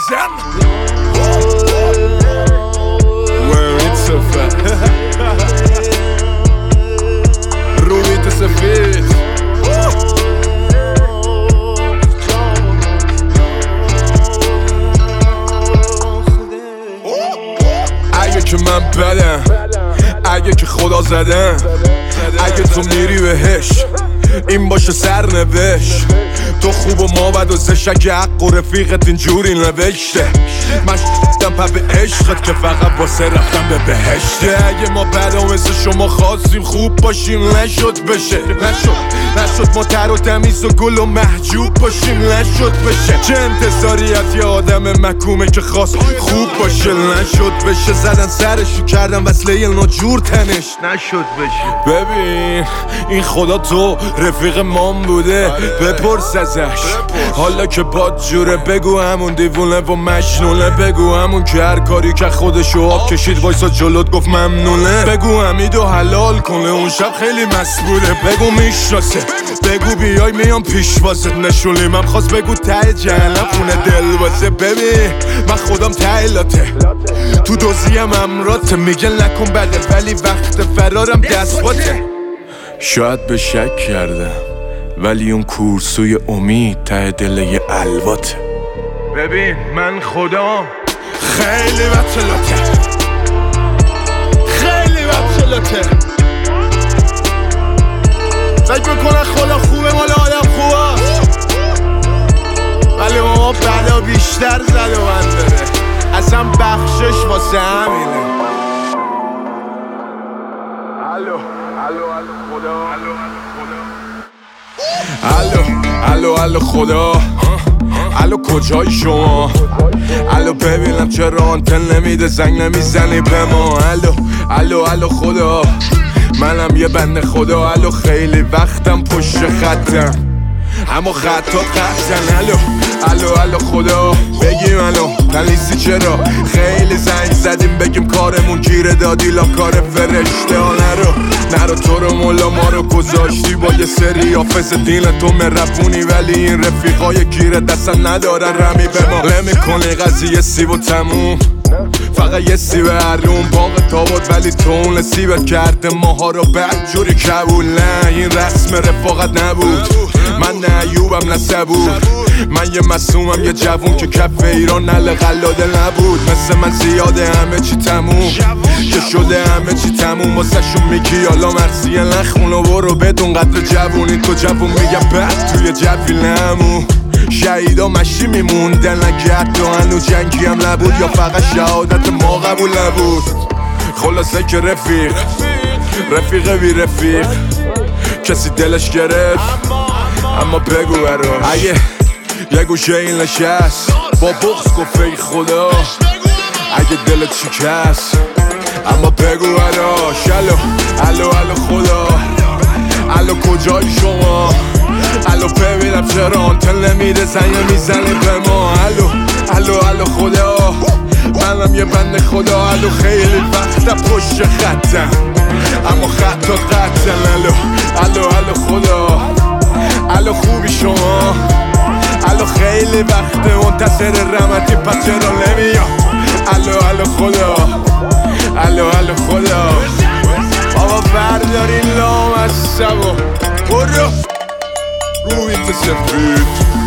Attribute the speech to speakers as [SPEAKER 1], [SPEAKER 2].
[SPEAKER 1] بزن وین سفر رویت سفید اگه که من بدم اگه که خدا زدم اگه تو میری بهش این باشه سرنوشت تو خوب و ما بد و زشک حق و رفیقت اینجوری نوشته من شدم پا به عشقت که فقط واسه رفتم به بهشته اگه ما بدا مثل شما خواستیم خوب باشیم نشد بشه نشد ما تر و تمیز و گل و محجوب باشیم نشد بشه چه انتظاری از یه آدم مکومه که خواست خوب باشه نشد بشه زدن سرشو کردن وصله ناجور تنش نشد بشه ببین این خدا تو رفیق مام بوده بپرس ازش حالا که باد جوره بگو همون دیوونه و مجنونه بگو همون که هر کاری که خودشو آب کشید وایسا جلوت گفت ممنونه بگو حمیدو حلال کنه اون شب خیلی مست بوده بگو میشناسه بگو بیای میام پیش واسه نشونی من خواست بگو ته جهنم خونه دل واسه ببین من خودم ته لاته تو دوزیم امراته میگه نکن بده ولی وقت فرارم دست باته شاید به شک کردم ولی اون کورسوی امید ته دل یه الواته ببین من خودم خیلی بچلاته خیلی بچلاته فکر بکنن خدا خوبه مال آدم خوبه ولی ما بلا بیشتر زد و من داره اصلا بخشش واسه همینه الو خدا الو خدا الو کجای شما الو ببینم چرا آنتن نمیده زنگ نمیزنی به ما الو خدا منم یه بنده خدا الو خیلی وقتم پشت خطم اما خطا قطعن الو خدا بگیم الو پلیسی چرا خیلی زنگ زدیم بگیم کارمون گیره دادی لا کار فرشته ها نرو تو رو مولا ما رو گذاشتی با یه سری حافظ دین تو مرفونی ولی این رفیقای گیره دستن ندارن رمی به ما نمی‌کنی قضیه سیب و تموم فقط یه سیب هرون باغ تاباد ولی تو اون سیبت کرده ماها رو بدجوری کبول نه این رسم رفاقت نبود من نه ایوبم نه صبور من یه مسومم یه جوون که کف ایران نل قلاده نبود مثل من زیاده همه چی تموم که شده همه چی تموم واسه شون میگی حالا مرسیه نخون و برو بدون قدر جوونی تو جوون میگم بعد توی جوی نمون شهیدا مشی میموندن نگرد و هنو جنگی هم نبود یا فقط شهادت ما قبول نبود خلاصه که رفیق بی رفیق کسی دلش گرفت اما بگو برا اگه یه گوشه این نشست با بغض گفت ای خدا اگه دلت شکست اما بگو برا الو خدا الو کجای شما الو ببینم چرا آنتن نمیده زنگ میزنی به ما الو خدا منم یه بنده خدا الو خیلی وقتا پشت خطم اما خطا قطعن الو خدا الو خوبی شما الو خیلی وقت منتظر رحمتی پس چرا نمیام الو خدا الو خدا بابا بردارین لام از سبا برو روی سفید